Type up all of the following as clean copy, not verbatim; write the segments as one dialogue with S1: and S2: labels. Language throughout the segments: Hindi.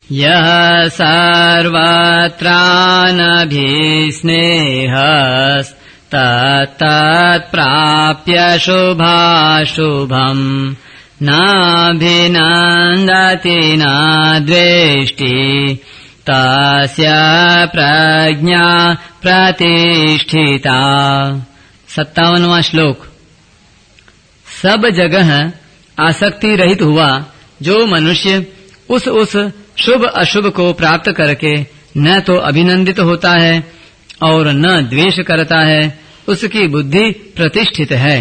S1: यः सर्वत्रानभिस्नेहस्तत्तत्प्राप्य शुभाशुभम् नाभिनन्दति न द्वेष्टि तस्य प्रज्ञा प्रतिष्ठिता। 57वां श्लोक। सब जगह आसक्ति रहित हुआ जो मनुष्य उस शुभ अशुभ को प्राप्त करके न तो अभिनंदित होता है और न द्वेष करता है, उसकी बुद्धि प्रतिष्ठित है।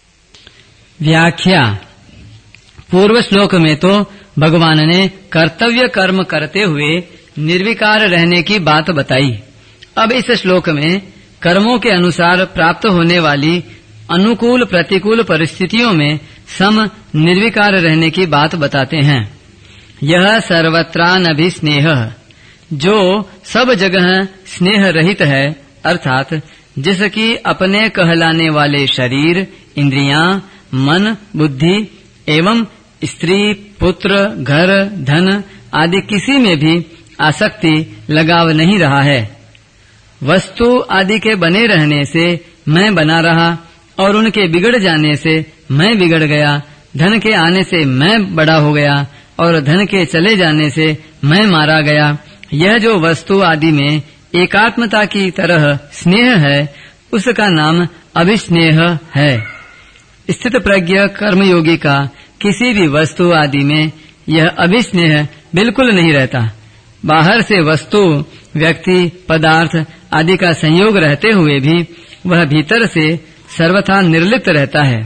S1: व्याख्या। पूर्व श्लोक में तो भगवान ने कर्तव्य कर्म करते हुए निर्विकार रहने की बात बताई। अब इस श्लोक में कर्मों के अनुसार प्राप्त होने वाली अनुकूल प्रतिकूल परिस्थितियों में सम निर्विकार रहने की बात बताते हैं। यह सर्वत्रानभिस्नेहः, जो सब जगह स्नेह रहित है, अर्थात जिसकी अपने कहलाने वाले शरीर, इंद्रियां, मन, बुद्धि एवं स्त्री, पुत्र, घर, धन आदि किसी में भी आसक्ति लगाव नहीं रहा है। वस्तु आदि के बने रहने से मैं बना रहा और उनके बिगड़ जाने से मैं बिगड़ गया, धन के आने से मैं बड़ा हो गया और धन के चले जाने से मैं मारा गया। यह जो वस्तु आदि में एकात्मता की तरह स्नेह है, उसका नाम अभिस्नेह है। स्थित प्रज्ञ कर्मयोगी का किसी भी वस्तु आदि में यह अभिस्नेह बिल्कुल नहीं रहता। बाहर से वस्तु, व्यक्ति, पदार्थ आदि का संयोग रहते हुए भी वह भीतर से सर्वथा निर्लिप्त रहता है।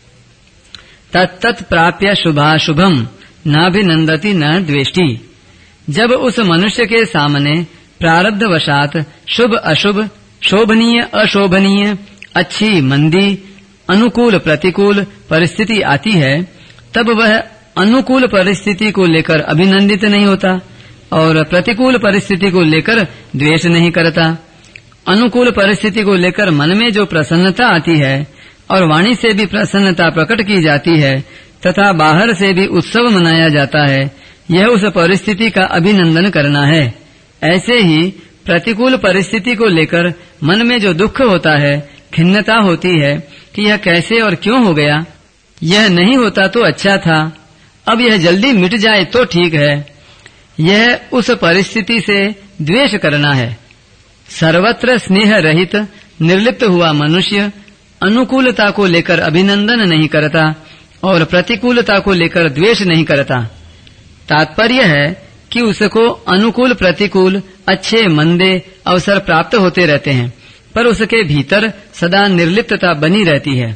S1: तत्तत् प्राप्य शुभाशुभम नाभिनन्दति न द्वेष्टि। जब उस मनुष्य के सामने प्रारब्धवशात शुभ अशुभ, शोभनीय अशोभनीय, अच्छी मंदी, अनुकूल प्रतिकूल परिस्थिति आती है, तब वह अनुकूल परिस्थिति को लेकर अभिनंदित नहीं होता और प्रतिकूल परिस्थिति को लेकर द्वेष नहीं करता। अनुकूल परिस्थिति को लेकर मन में जो प्रसन्नता आती है और वाणी से भी प्रसन्नता प्रकट की जाती है तथा बाहर से भी उत्सव मनाया जाता है, यह उस परिस्थिति का अभिनंदन करना है। ऐसे ही प्रतिकूल परिस्थिति को लेकर मन में जो दुख होता है, खिन्नता होती है कि यह कैसे और क्यों हो गया, यह नहीं होता तो अच्छा था, अब यह जल्दी मिट जाए तो ठीक है, यह उस परिस्थिति से द्वेष करना है। सर्वत्र स्नेह रहित निर्लिप्त हुआ मनुष्य अनुकूलता को लेकर अभिनंदन नहीं करता और प्रतिकूलता को लेकर द्वेष नहीं करता। तात्पर्य है कि उसको अनुकूल प्रतिकूल, अच्छे मंदे अवसर प्राप्त होते रहते हैं, पर उसके भीतर सदा निर्लिप्तता बनी रहती है।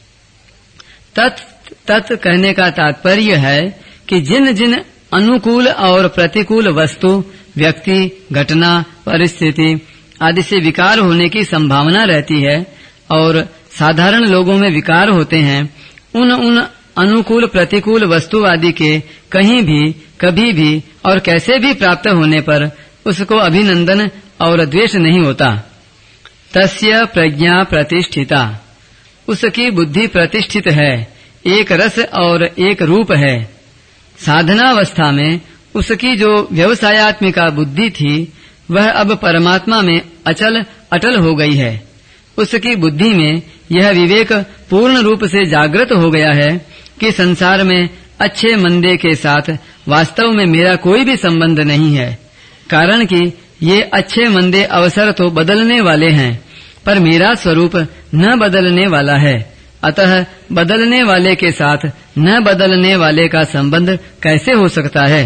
S1: तत् कहने का तात्पर्य है कि जिन जिन अनुकूल और प्रतिकूल वस्तु, व्यक्ति, घटना, परिस्थिति आदि से विकार होने की संभावना रहती है और साधारण लोगों में विकार होते हैं, उन अनुकूल प्रतिकूल वस्तु आदि के कहीं भी, कभी भी और कैसे भी प्राप्त होने पर उसको अभिनंदन और द्वेष नहीं होता। तस्य प्रज्ञा प्रतिष्ठिता, उसकी बुद्धि प्रतिष्ठित है, एक रस और एक रूप है। साधनावस्था में उसकी जो व्यवसायत्मिका बुद्धि थी वह अब परमात्मा में अटल हो गई है। उसकी बुद्धि में यह विवेक पूर्ण रूप से जागृत हो गया है कि संसार में अच्छे मंदे के साथ वास्तव में मेरा कोई भी संबंध नहीं है, कारण कि ये अच्छे मंदे अवसर तो बदलने वाले हैं, पर मेरा स्वरूप न बदलने वाला है। अतः बदलने वाले के साथ न बदलने वाले का संबंध कैसे हो सकता है।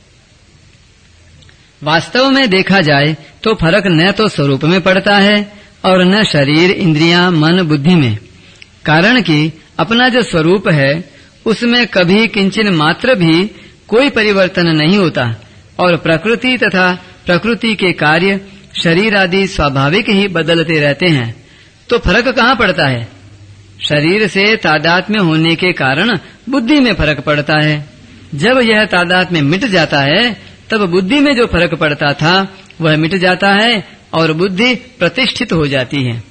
S1: वास्तव में देखा जाए तो फर्क न तो स्वरूप में पड़ता है और न शरीर, इंद्रियां, मन, बुद्धि में, कारण कि अपना जो स्वरूप है उसमें कभी किंचिन मात्र भी कोई परिवर्तन नहीं होता और प्रकृति तथा प्रकृति के कार्य, शरीर आदि स्वाभाविक ही बदलते रहते हैं। तो फर्क कहाँ पड़ता है? शरीर से तादात्म्य होने के कारण बुद्धि में फर्क पड़ता है। जब यह तादात्म्य मिट जाता है तब बुद्धि में जो फर्क पड़ता था वह मिट जाता है और बुद्धि प्रतिष्ठित हो जाती है।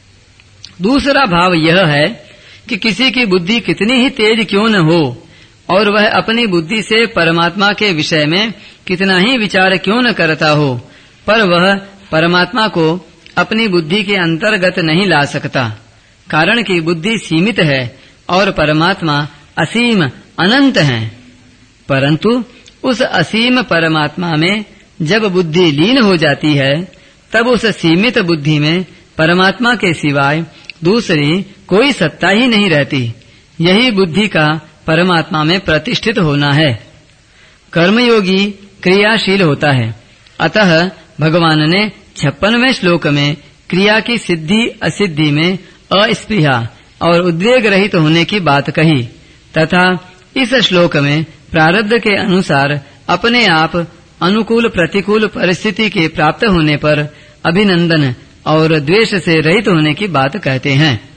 S1: दूसरा भाव यह है कि किसी की बुद्धि कितनी ही तेज क्यों न हो और वह अपनी बुद्धि से परमात्मा के विषय में कितना ही विचार क्यों न करता हो, पर वह परमात्मा को अपनी बुद्धि के अंतर्गत नहीं ला सकता, कारण कि बुद्धि सीमित है और परमात्मा असीम अनंत है। परंतु उस असीम परमात्मा में जब बुद्धि लीन हो जाती है, तब उस सीमित बुद्धि में परमात्मा के सिवाय दूसरी कोई सत्ता ही नहीं रहती। यही बुद्धि का परमात्मा में प्रतिष्ठित होना है। कर्मयोगी क्रियाशील होता है, अतः भगवान ने 56वें श्लोक में क्रिया की सिद्धि असिद्धि में अस्पृहा और उद्वेग रहित होने की बात कही, तथा इस श्लोक में प्रारब्ध के अनुसार अपने आप अनुकूल प्रतिकूल परिस्थिति के प्राप्त होने पर अभिनंदन और द्वेष से रहित होने की बात कहते हैं।